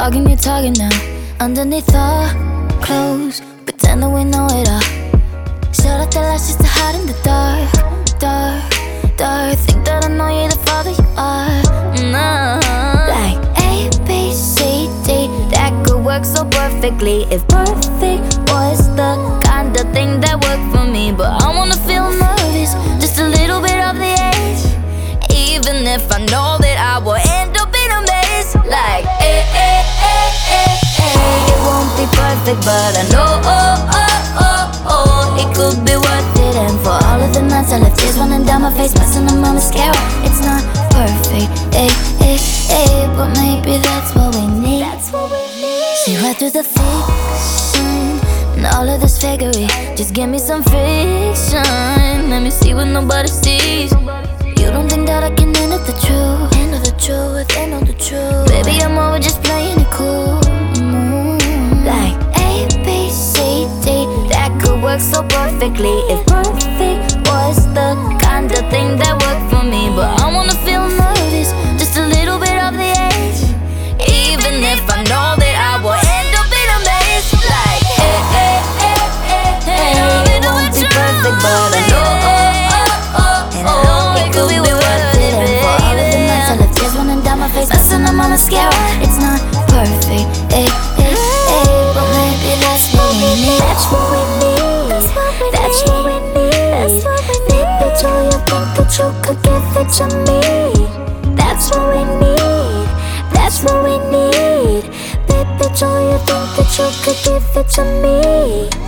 Talking, you're talking now. Underneath our clothes, pretend that we know it all. Shut up the lights just to hide in the dark, dark, dark. Think that I know you're the father you are. No. Like A, B, C, D, that could work so perfectly if perfect was the kind of thing that worked for me. But I wanna feel nervous, just a little bit of the edge, even if I know that I will end up in a mess. Like it won't be perfect, but I know it could be worth it. And for all of the nights I left tears running down my face, messing up my mascara. It's not perfect, but maybe that's what we need. See right through the fiction and all of this fakery. Just give me some fiction, let me see what nobody sees. You don't think that I can handle the truth, handle the truth. Baby, I'm over just playing it cool. Like A, B, C, D, that could work so perfectly if perfect was the kind of thing that worked for me. But I wanna feel nervous, just a little bit of the edge, even if I know that I will end up in a mess. Like it won't be perfect, but I know it could be worth it. And for all of the nights I left tears running down my face, messing up my mascara. It's not perfect, but maybe that's what we need. That's what we need. That's what we need. Baby, do you think that you could give it to me? That's what we need. That's what we need. Baby, do you think that you could give it to me?